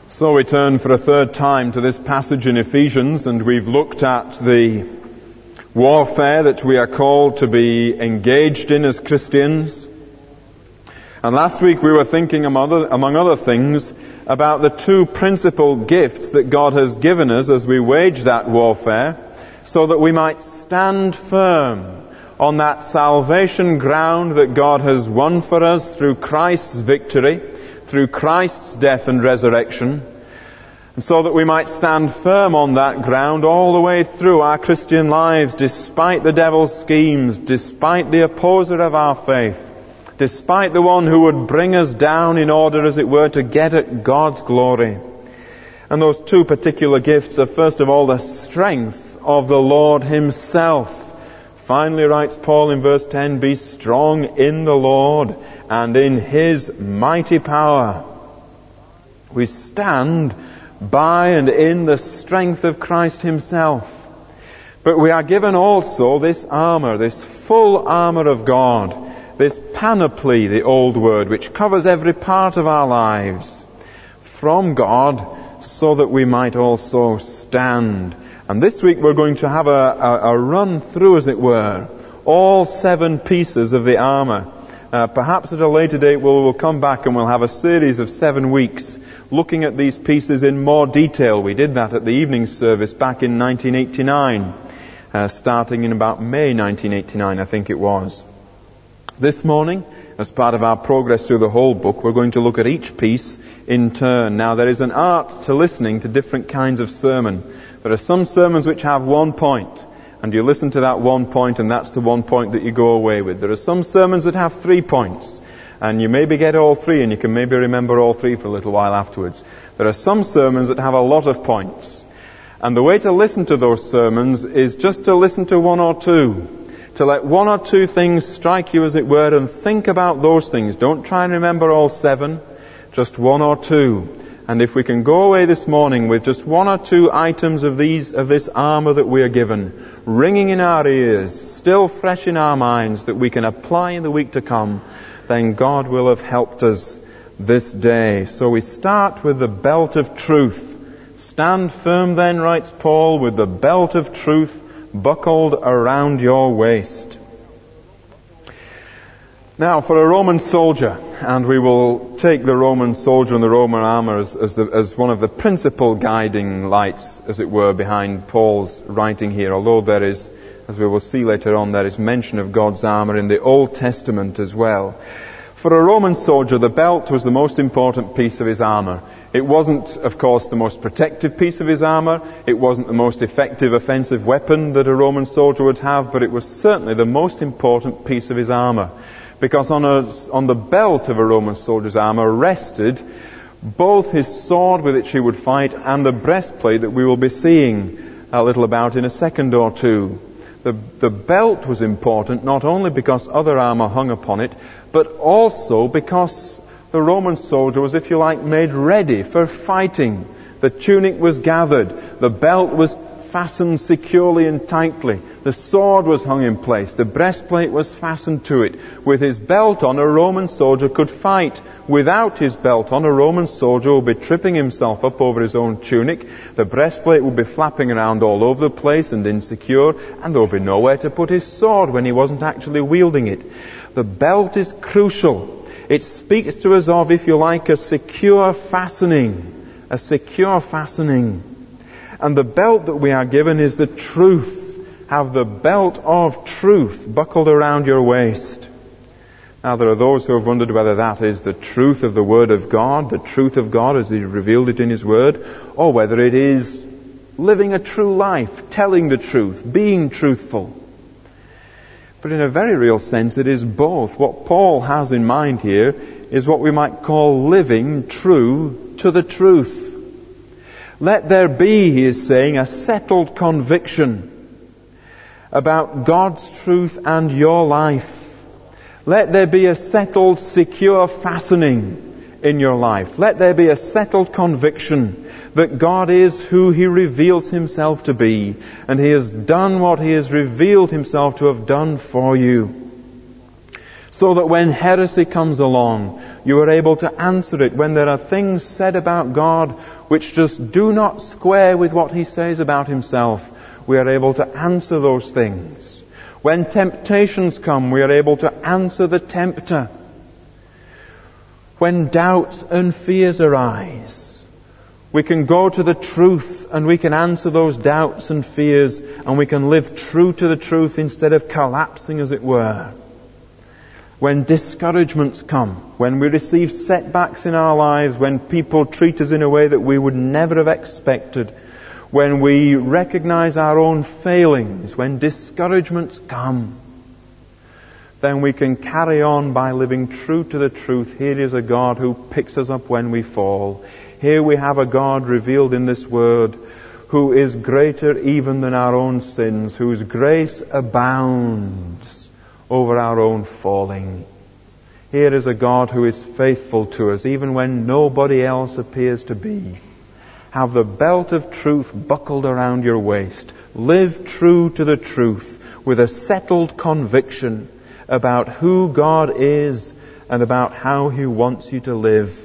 So we turn for a third time to this passage in Ephesians, and we've looked at the warfare that we are called to be engaged in as Christians. And last week we were thinking, among other things, about the two principal gifts that God has given us as we wage that warfare, so that we might stand firm on that salvation ground that God has won for us through Christ's victory, through Christ's death and resurrection, and so that we might stand firm on that ground all the way through our Christian lives, despite the devil's schemes, despite the opposer of our faith, despite the one who would bring us down in order, as it were, to get at God's glory. And those two particular gifts are, first of all, the strength of the Lord Himself. Finally, writes Paul in verse 10, "Be strong in the Lord and in His mighty power." We stand by and in the strength of Christ Himself. But we are given also this armor, this full armor of God, this panoply, the old word, which covers every part of our lives, from God, so that we might also stand. And this week we're going to have a run through, as it were, all 7 pieces of the armor. Perhaps at a later date we'll come back and we'll have a series of 7 weeks looking at these pieces in more detail. We did that at the evening service back in 1989, starting in about May 1989, I think it was. This morning, as part of our progress through the whole book, we're going to look at each piece in turn. Now, there is an art to listening to different kinds of sermon. There are some sermons which have one point, and you listen to that one point, and that's the one point that you go away with. There are some sermons that have 3 points, and you maybe get all 3, and you can maybe remember all 3 for a little while afterwards. There are some sermons that have a lot of points, and the way to listen to those sermons is just to listen to 1 or 2, to let 1 or 2 things strike you, as it were, and think about those things. Don't try and remember all 7, just 1 or 2. And if we can go away this morning with just 1 or 2 items of this armor that we are given, ringing in our ears, still fresh in our minds, that we can apply in the week to come, then God will have helped us this day. So we start with the belt of truth. Stand firm then, writes Paul, with the belt of truth buckled around your waist. Now, for a Roman soldier, and we will take the Roman soldier and the Roman armor as one of the principal guiding lights, as it were, behind Paul's writing here, although there is, as we will see later on, there is mention of God's armor in the Old Testament as well. For a Roman soldier, the belt was the most important piece of his armor. It wasn't, of course, the most protective piece of his armor. It wasn't the most effective offensive weapon that a Roman soldier would have, but it was certainly the most important piece of his armor. Because on the belt of a Roman soldier's armor rested both his sword with which he would fight and the breastplate that we will be seeing a little about in a second or two. The belt was important not only because other armor hung upon it, but also because the Roman soldier was, if you like, made ready for fighting. The tunic was gathered, the belt was fastened securely and tightly, the sword was hung in place, the breastplate was fastened to it. With his belt on, a Roman soldier could fight. Without his belt on, a Roman soldier would be tripping himself up over his own tunic, the breastplate would be flapping around all over the place and insecure, and there would be nowhere to put his sword when he wasn't actually wielding it. The belt is crucial. It speaks to us of, if you like, a secure fastening. A secure fastening. And the belt that we are given is the truth. Have the belt of truth buckled around your waist. Now, there are those who have wondered whether that is the truth of the Word of God, the truth of God as He revealed it in His Word, or whether it is living a true life, telling the truth, being truthful. But in a very real sense, it is both. What Paul has in mind here is what we might call living true to the truth. Let there be, he is saying, a settled conviction about God's truth and your life. Let there be a settled, secure fastening in your life. Let there be a settled conviction that God is who He reveals Himself to be, and He has done what He has revealed Himself to have done for you. so that when heresy comes along, you are able to answer it. When there are things said about God which just do not square with what He says about Himself, we are able to answer those things. When temptations come, we are able to answer the tempter. When doubts and fears arise, we can go to the truth and we can answer those doubts and fears, and we can live true to the truth instead of collapsing, as it were. When discouragements come, when we receive setbacks in our lives, when people treat us in a way that we would never have expected, when we recognize our own failings, when discouragements come, then we can carry on by living true to the truth. Here is a God who picks us up when we fall. Here we have a God revealed in this Word who is greater even than our own sins, whose grace abounds over our own falling. Here is a God who is faithful to us even when nobody else appears to be. Have the belt of truth buckled around your waist. Live true to the truth with a settled conviction about who God is and about how He wants you to live.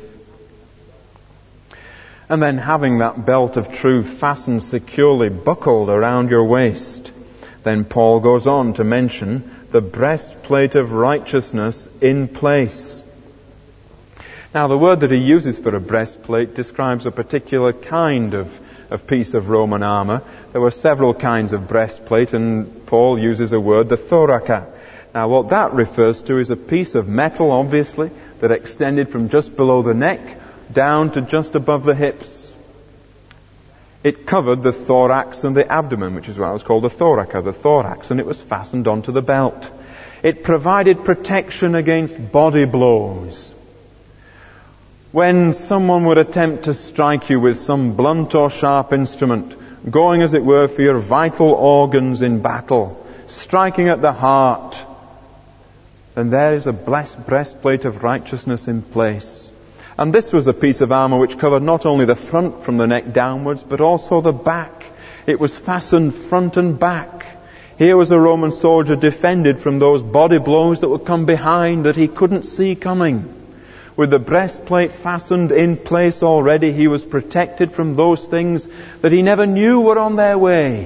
And then, having that belt of truth fastened securely, buckled around your waist, then Paul goes on to mention the breastplate of righteousness in place. Now, the word that he uses for a breastplate describes a particular kind of piece of Roman armor. There were several kinds of breastplate, and Paul uses a word, the thoraka. Now, what that refers to is a piece of metal, obviously, that extended from just below the neck down to just above the hips. It covered the thorax and the abdomen, which is why it was called the thoraka, the thorax, and it was fastened onto the belt. It provided protection against body blows. When someone would attempt to strike you with some blunt or sharp instrument, going, as it were, for your vital organs in battle, striking at the heart, then there is a blessed breastplate of righteousness in place. And this was a piece of armor which covered not only the front from the neck downwards, but also the back. It was fastened front and back. Here was a Roman soldier defended from those body blows that would come behind that he couldn't see coming. With the breastplate fastened in place already, he was protected from those things that he never knew were on their way.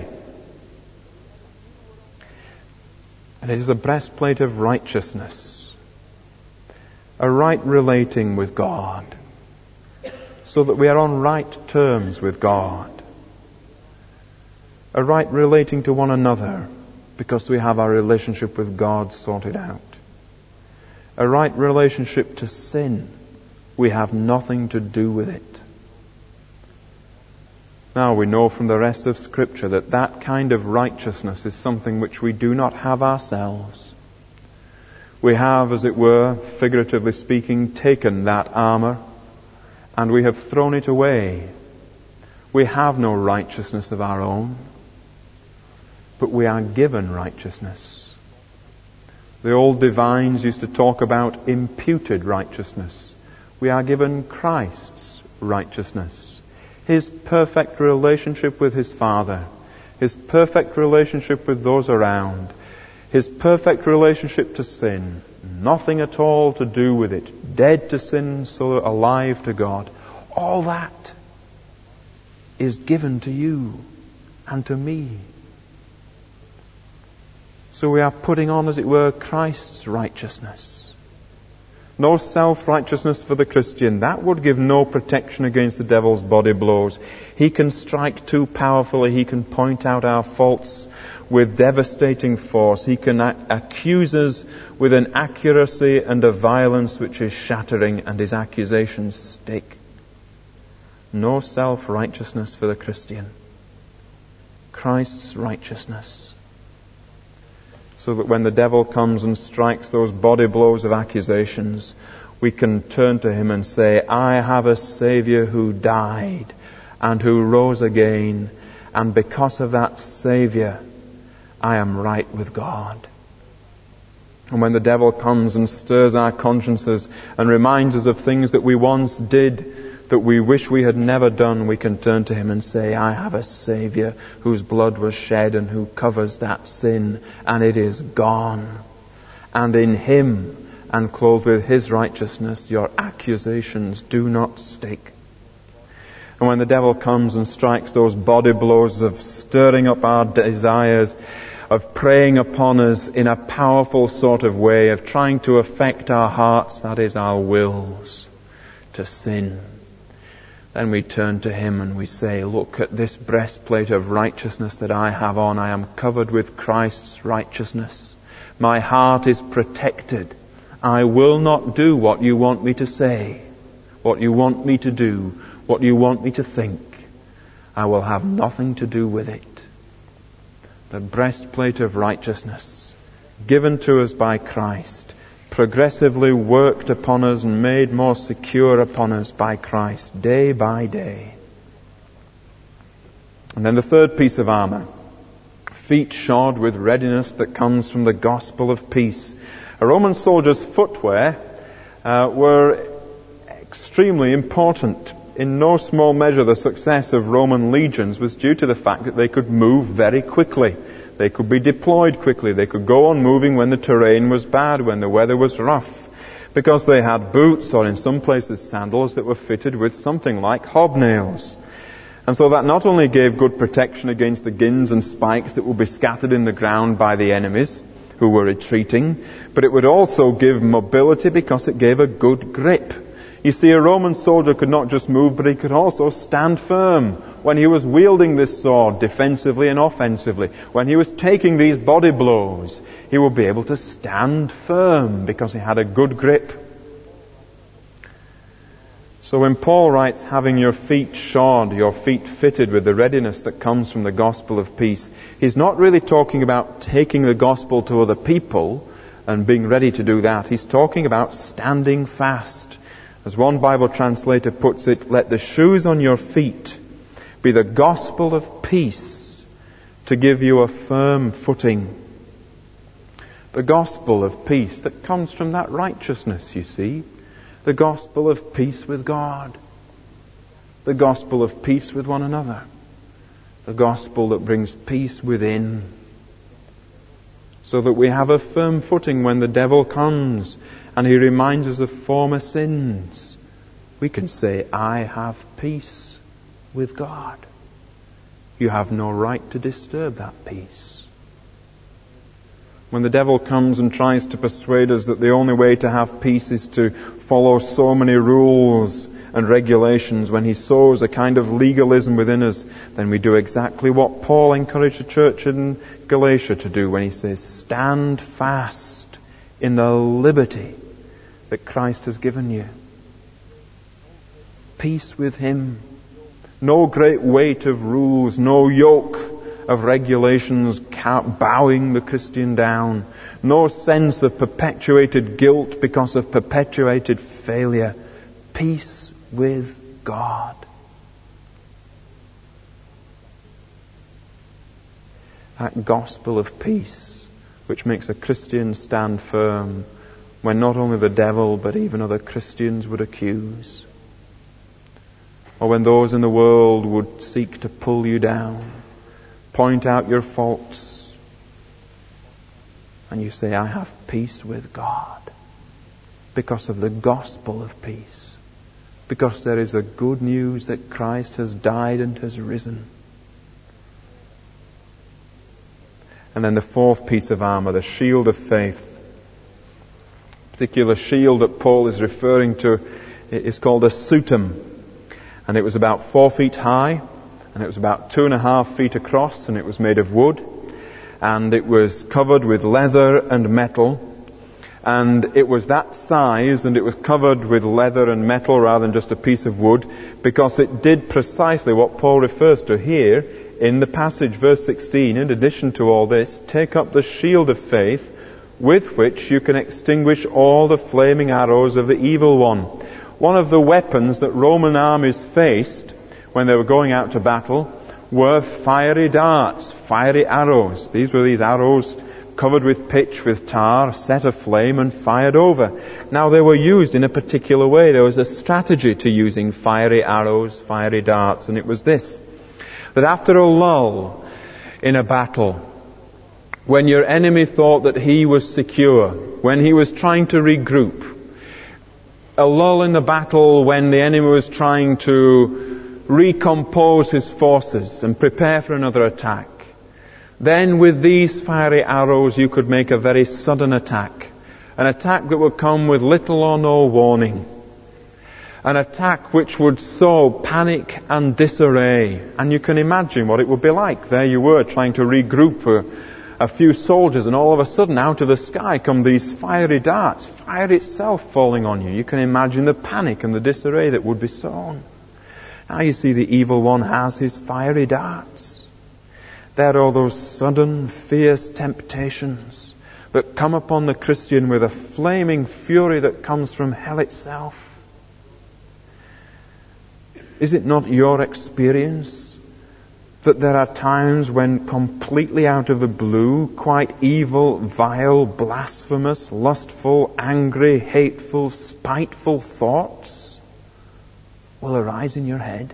And it is a breastplate of righteousness. A right relating with God, so that we are on right terms with God. A right relating to one another, because we have our relationship with God sorted out. A right relationship to sin. We have nothing to do with it. Now we know from the rest of Scripture that that kind of righteousness is something which we do not have ourselves. We have, as it were, figuratively speaking, taken that armor and we have thrown it away. We have no righteousness of our own, but we are given righteousness. The old divines used to talk about imputed righteousness. We are given Christ's righteousness. His perfect relationship with His Father. His perfect relationship with those around. His perfect relationship to sin. Nothing at all to do with it. Dead to sin, so alive to God. All that is given to you and to me. So we are putting on, as it were, Christ's righteousness. No self-righteousness for the Christian. That would give no protection against the devil's body blows. He can strike too powerfully. He can point out our faults with devastating force. He can accuse us with an accuracy and a violence which is shattering, and his accusations stick. No self-righteousness for the Christian. Christ's righteousness. So that when the devil comes and strikes those body blows of accusations, we can turn to him and say, I have a Savior who died and who rose again, and because of that Savior, I am right with God. And when the devil comes and stirs our consciences and reminds us of things that we once did that we wish we had never done, we can turn to him and say, I have a Savior whose blood was shed and who covers that sin, and it is gone. And in him and clothed with His righteousness, your accusations do not stick. And when the devil comes and strikes those body blows of stirring up our desires, of preying upon us in a powerful sort of way, of trying to affect our hearts, that is our wills, to sin, then we turn to Him and we say, look at this breastplate of righteousness that I have on. I am covered with Christ's righteousness. My heart is protected. I will not do what you want me to say, what you want me to do, what you want me to think. I will have nothing to do with it. The breastplate of righteousness, given to us by Christ, progressively worked upon us and made more secure upon us by Christ, day by day. And then the third piece of armour, feet shod with readiness that comes from the gospel of peace. A Roman soldier's footwear were extremely important. In no small measure, the success of Roman legions was due to the fact that they could move very quickly. They could be deployed quickly. They could go on moving when the terrain was bad, when the weather was rough, because they had boots, or in some places sandals, that were fitted with something like hobnails. And so that not only gave good protection against the gins and spikes that would be scattered in the ground by the enemies who were retreating, but it would also give mobility because it gave a good grip. You see, a Roman soldier could not just move, but he could also stand firm when he was wielding this sword defensively and offensively. When he was taking these body blows, he would be able to stand firm because he had a good grip. So when Paul writes, having your feet shod, your feet fitted with the readiness that comes from the gospel of peace, he's not really talking about taking the gospel to other people and being ready to do that. He's talking about standing fast. As one Bible translator puts it, let the shoes on your feet be the gospel of peace to give you a firm footing. The gospel of peace that comes from that righteousness, you see. The gospel of peace with God. The gospel of peace with one another. The gospel that brings peace within. So that we have a firm footing when the devil comes and he reminds us of former sins. We can say, I have peace with God. You have no right to disturb that peace. When the devil comes and tries to persuade us that the only way to have peace is to follow so many rules and regulations, when he sows a kind of legalism within us, then we do exactly what Paul encouraged the church in Galatia to do when he says, stand fast in the liberty that Christ has given you. Peace with Him. No great weight of rules, no yoke of regulations bowing the Christian down. No sense of perpetuated guilt because of perpetuated failure. Peace with God. That gospel of peace which makes a Christian stand firm when not only the devil but even other Christians would accuse, or when those in the world would seek to pull you down, point out your faults, and you say, I have peace with God because of the gospel of peace, because there is the good news that Christ has died and has risen. And then the fourth piece of armour, the shield of faith. Particular shield that Paul is referring to is called a sutum, and it was about 4 feet high, and it was about 2.5 feet across, and it was made of wood, and it was covered with leather and metal, and it was that size, and it was covered with leather and metal rather than just a piece of wood, because it did precisely what Paul refers to here in the passage, verse 16. In addition to all this, take up the shield of faith, with which you can extinguish all the flaming arrows of the evil one. One of the weapons that Roman armies faced when they were going out to battle were fiery darts, fiery arrows. These were these arrows covered with pitch, with tar, set aflame and fired over. Now they were used in a particular way. There was a strategy to using fiery arrows, fiery darts, and it was this, that after a lull in a battle, when your enemy thought that he was secure, when he was trying to regroup, a lull in the battle when the enemy was trying to recompose his forces and prepare for another attack, then with these fiery arrows you could make a very sudden attack, an attack that would come with little or no warning, an attack which would sow panic and disarray. And you can imagine what it would be like. There you were trying to regroup a few soldiers, and all of a sudden out of the sky come these fiery darts, fire itself falling on you. You can imagine the panic and the disarray that would be sown. Now you see the evil one has his fiery darts. There are those sudden, fierce temptations that come upon the Christian with a flaming fury that comes from hell itself. Is it not your experience that there are times when completely out of the blue, quite evil, vile, blasphemous, lustful, angry, hateful, spiteful thoughts will arise in your head?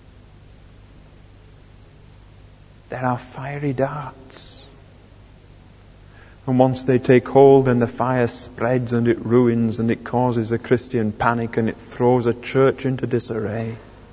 There are fiery darts. And once they take hold, then the fire spreads and it ruins and it causes a Christian panic and it throws a church into disarray.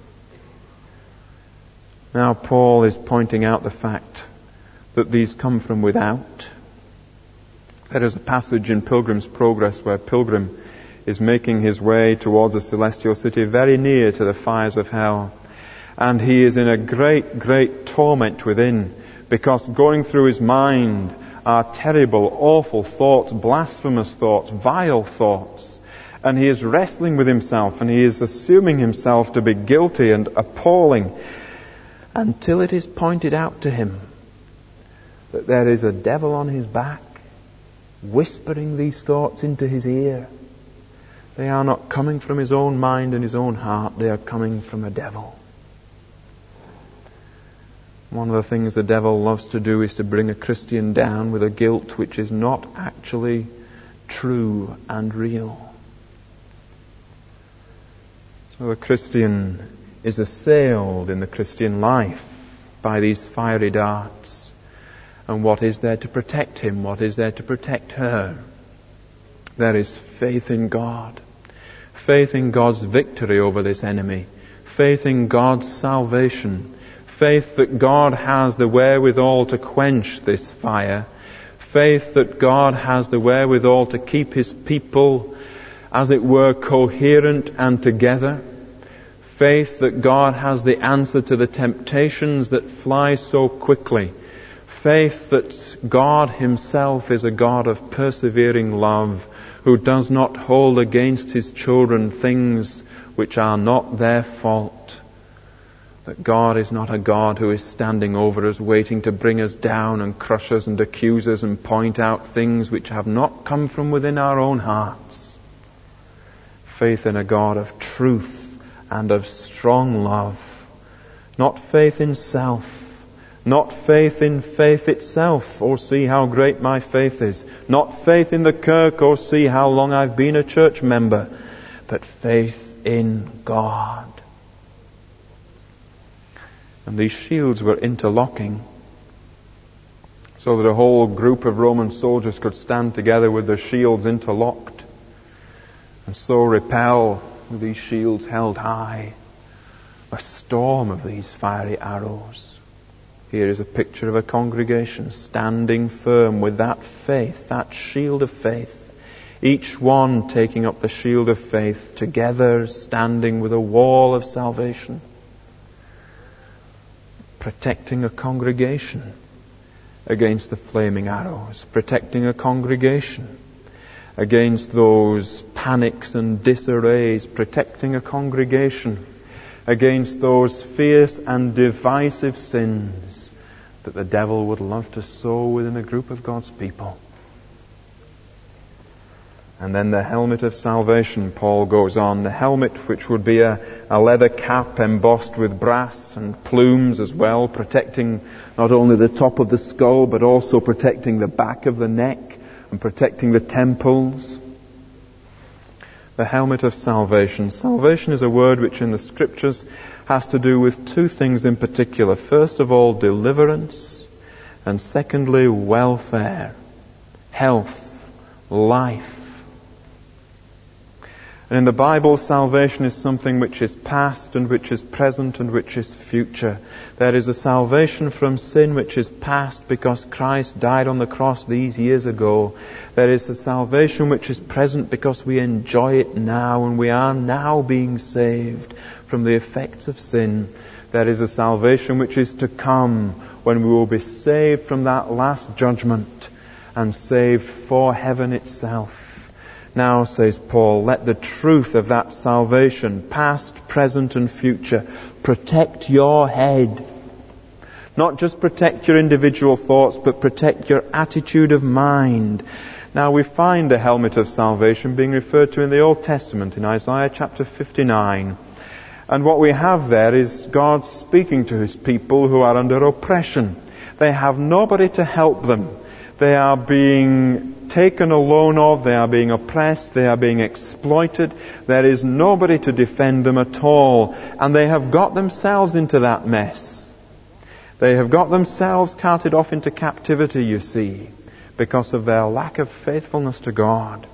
Now Paul is pointing out the fact that these come from without. There is a passage in Pilgrim's Progress where Pilgrim is making his way towards the celestial city very near to the fires of hell. And he is in a great, great torment within, because going through his mind are terrible, awful thoughts, blasphemous thoughts, vile thoughts. And he is wrestling with himself, and he is assuming himself to be guilty and appalling, until it is pointed out to him that there is a devil on his back, whispering these thoughts into his ear. They are not coming from his own mind and his own heart, they are coming from a devil. One of the things the devil loves to do is to bring a Christian down with a guilt which is not actually true and real. So the Christian is assailed in the Christian life by these fiery darts. And what is there to protect him? What is there to protect her? There is faith in God. Faith in God's victory over this enemy. Faith in God's salvation. Faith that God has the wherewithal to quench this fire. Faith that God has the wherewithal to keep His people, as it were, coherent and together. Faith that God has the answer to the temptations that fly so quickly. Faith that God Himself is a God of persevering love, who does not hold against His children things which are not their fault. That God is not a God who is standing over us, waiting to bring us down and crush us and accuse us and point out things which have not come from within our own hearts. Faith in a God of truth and of strong love. Not faith in self. Not faith in faith itself, or see how great my faith is. Not faith in the kirk, or see how long I've been a church member. But faith in God. And these shields were interlocking, so that a whole group of Roman soldiers could stand together with their shields interlocked, and so repel, with these shields held high, a storm of these fiery arrows. Here is a picture of a congregation standing firm with that faith, that shield of faith, each one taking up the shield of faith, together standing with a wall of salvation, protecting a congregation against the flaming arrows, protecting a congregation against those panics and disarrays, protecting a congregation against those fierce and divisive sins that the devil would love to sow within a group of God's people. And then the helmet of salvation, Paul goes on, the helmet which would be a leather cap embossed with brass and plumes as well, protecting not only the top of the skull, but also protecting the back of the neck and protecting the temples. The helmet of salvation. Salvation is a word which in the Scriptures has to do with two things in particular. First of all, deliverance, And secondly, welfare, health, life. And in the Bible, salvation is something which is past and which is present and which is future. There is a salvation from sin which is past because Christ died on the cross these years ago. There is a salvation which is present because we enjoy it now and we are now being saved from the effects of sin. There is a salvation which is to come when we will be saved from that last judgment and saved for heaven itself. Now, says Paul, let the truth of that salvation, past, present and future, protect your head. Not just protect your individual thoughts, but protect your attitude of mind. Now, we find the helmet of salvation being referred to in the Old Testament, in Isaiah chapter 59. And what we have there is God speaking to His people who are under oppression. They have nobody to help them. They are being taken alone of, they are being oppressed, they are being exploited. There is nobody to defend them at all. And they have got themselves into that mess. They have got themselves carted off into captivity, you see, because of their lack of faithfulness to God.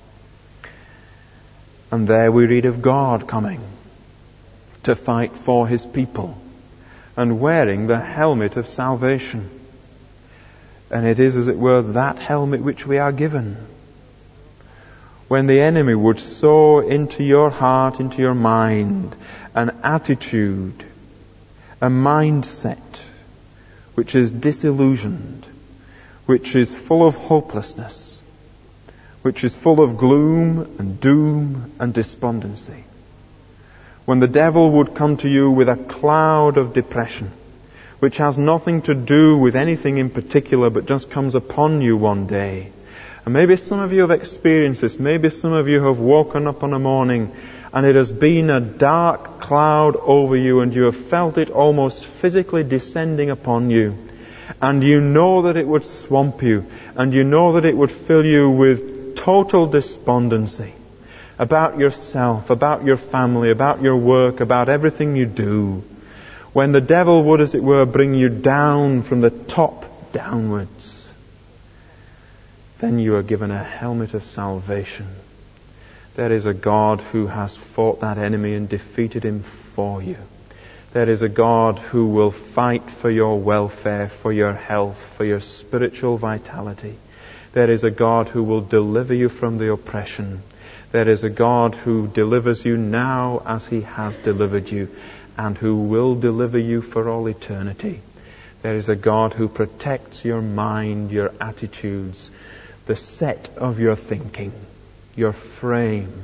And there we read of God coming to fight for His people and wearing the helmet of salvation. And it is, as it were, that helmet which we are given. When the enemy would sow into your heart, into your mind, an attitude, a mindset which is disillusioned, which is full of hopelessness, which is full of gloom and doom and despondency. When the devil would come to you with a cloud of depression, which has nothing to do with anything in particular, but just comes upon you one day. And maybe some of you have experienced this. Maybe some of you have woken up on a morning and it has been a dark cloud over you and you have felt it almost physically descending upon you. And you know that it would swamp you. And you know that it would fill you with total despondency about yourself, about your family, about your work, about everything you do. When the devil would, as it were, bring you down from the top downwards, then you are given a helmet of salvation. There is a God who has fought that enemy and defeated him for you. There is a God who will fight for your welfare, for your health, for your spiritual vitality. There is a God who will deliver you from the oppression. There is a God who delivers you now as He has delivered you, and who will deliver you for all eternity. There is a God who protects your mind, your attitudes, the set of your thinking, your frame.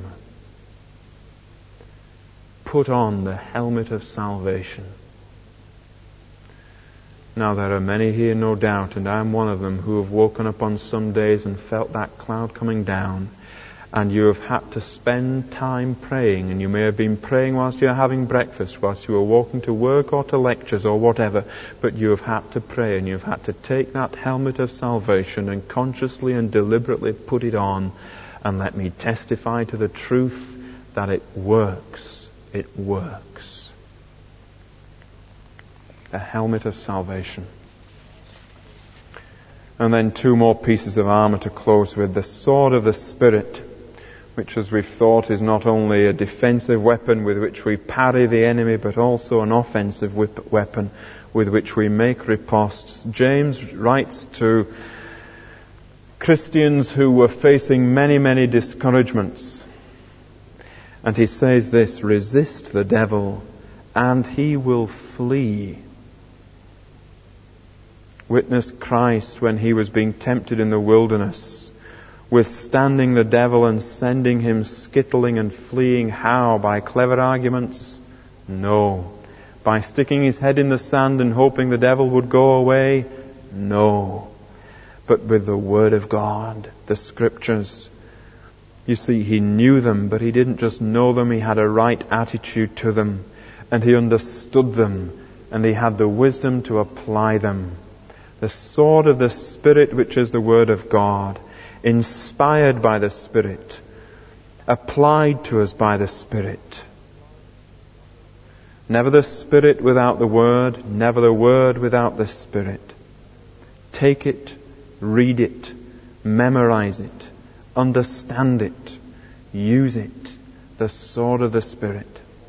Put on the helmet of salvation. Now there are many here, no doubt, and I am one of them, who have woken up on some days and felt that cloud coming down. And you have had to spend time praying, and you may have been praying whilst you are having breakfast, whilst you are walking to work or to lectures or whatever, but you have had to pray and you have had to take that helmet of salvation and consciously and deliberately put it on. And let me testify to the truth that it works. It works. A helmet of salvation. And then two more pieces of armor to close with. The sword of the Spirit, which, as we've thought, is not only a defensive weapon with which we parry the enemy, but also an offensive weapon with which we make riposts. James writes to Christians who were facing many, many discouragements. And he says this: resist the devil and he will flee. Witness Christ when He was being tempted in the wilderness, withstanding the devil and sending him skittling and fleeing. How? By clever arguments? No. By sticking his head in the sand and hoping the devil would go away? No. But with the Word of God, the Scriptures. You see, he knew them, but he didn't just know them, he had a right attitude to them, and he understood them, and he had the wisdom to apply them. The sword of the Spirit, which is the Word of God, inspired by the Spirit, applied to us by the Spirit. Never the Spirit without the Word, never the Word without the Spirit. Take it, read it, memorize it, understand it, use it, the sword of the Spirit.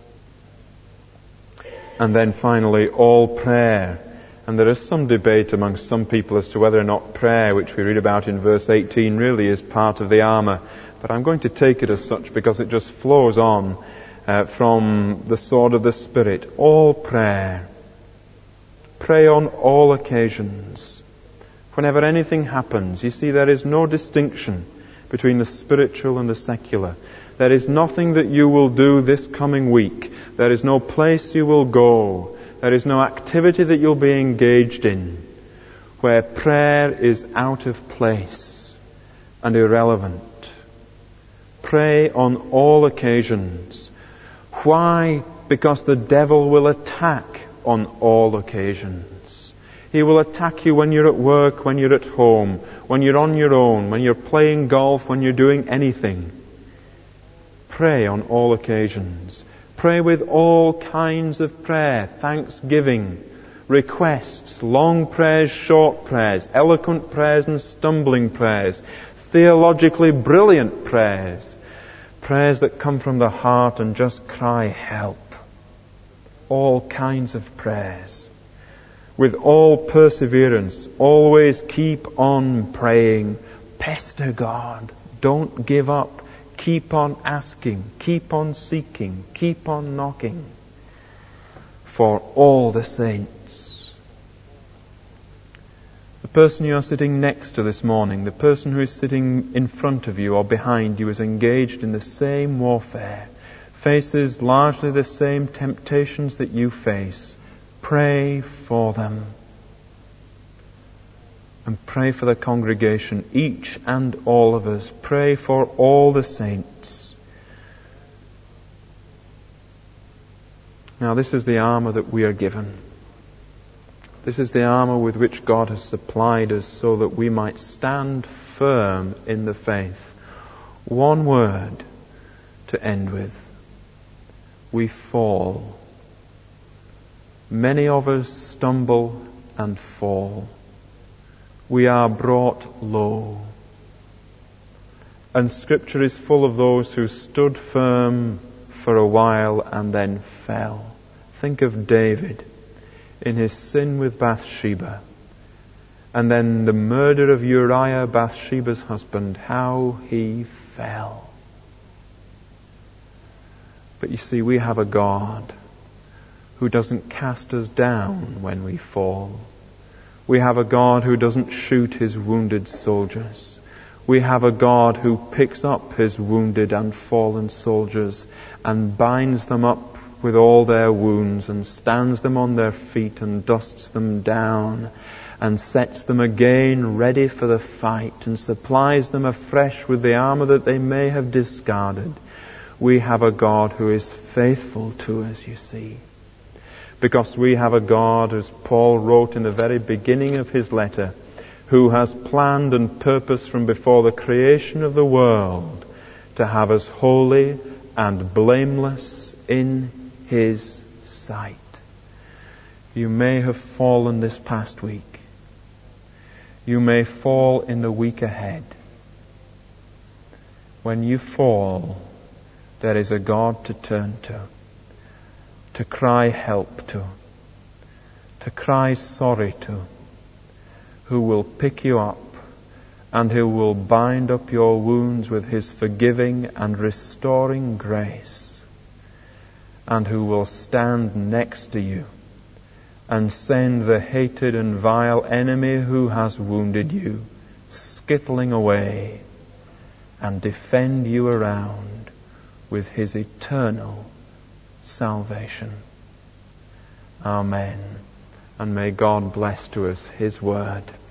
And then finally, all prayer. And there is some debate among some people as to whether or not prayer, which we read about in verse 18, really is part of the armour. But I'm going to take it as such because it just flows on from the sword of the Spirit. All prayer. Pray on all occasions. Whenever anything happens, you see, there is no distinction between the spiritual and the secular. There is nothing that you will do this coming week. There is no place you will go. There is no activity that you'll be engaged in where prayer is out of place and irrelevant. Pray on all occasions. Why? Because the devil will attack on all occasions. He will attack you when you're at work, when you're at home, when you're on your own, when you're playing golf, when you're doing anything. Pray on all occasions. Pray with all kinds of prayer, thanksgiving, requests, long prayers, short prayers, eloquent prayers and stumbling prayers, theologically brilliant prayers, prayers that come from the heart and just cry help. All kinds of prayers. With all perseverance, always keep on praying. Pester God. Don't give up. Keep on asking. Keep on seeking. Keep on knocking. For all the saints. The person you are sitting next to this morning, the person who is sitting in front of you or behind you, is engaged in the same warfare, faces largely the same temptations that you face. Pray for them. And pray for the congregation, each and all of us. Pray for all the saints. Now, this is the armour that we are given. This is the armour with which God has supplied us so that we might stand firm in the faith. One word to end with. We fall. Many of us stumble and fall. We are brought low. And Scripture is full of those who stood firm for a while and then fell. Think of David in his sin with Bathsheba. And then the murder of Uriah, Bathsheba's husband, how he fell. But you see, we have a God who doesn't cast us down when we fall. We have a God who doesn't shoot his wounded soldiers. We have a God who picks up his wounded and fallen soldiers and binds them up with all their wounds and stands them on their feet and dusts them down and sets them again ready for the fight and supplies them afresh with the armour that they may have discarded. We have a God who is faithful to us, you see. Because we have a God, as Paul wrote in the very beginning of his letter, who has planned and purposed from before the creation of the world to have us holy and blameless in his sight. You may have fallen this past week. You may fall in the week ahead. When you fall, there is a God to turn to cry help to cry sorry to, who will pick you up and who will bind up your wounds with his forgiving and restoring grace, and who will stand next to you and send the hated and vile enemy who has wounded you skittling away and defend you around with his eternal salvation. Amen. And may God bless to us his word.